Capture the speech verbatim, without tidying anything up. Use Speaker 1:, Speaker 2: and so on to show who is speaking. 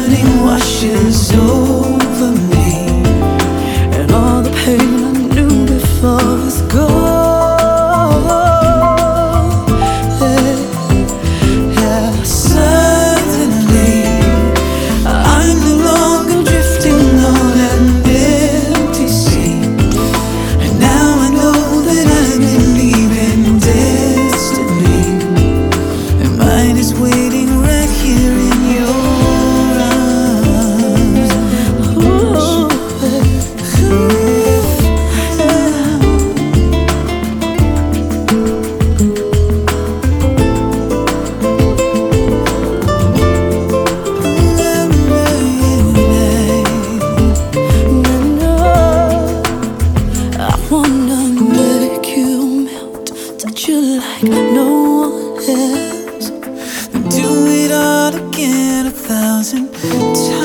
Speaker 1: evening washes over me, and all the pain I knew before is gone. Yeah, yeah. Suddenly I'm no longer drifting on an empty sea, and now I know that I believe in destiny, and mine is waiting right here in your arms. Ooh, I wanna make you melt, touch you like no one else, and do it all again a thousand times.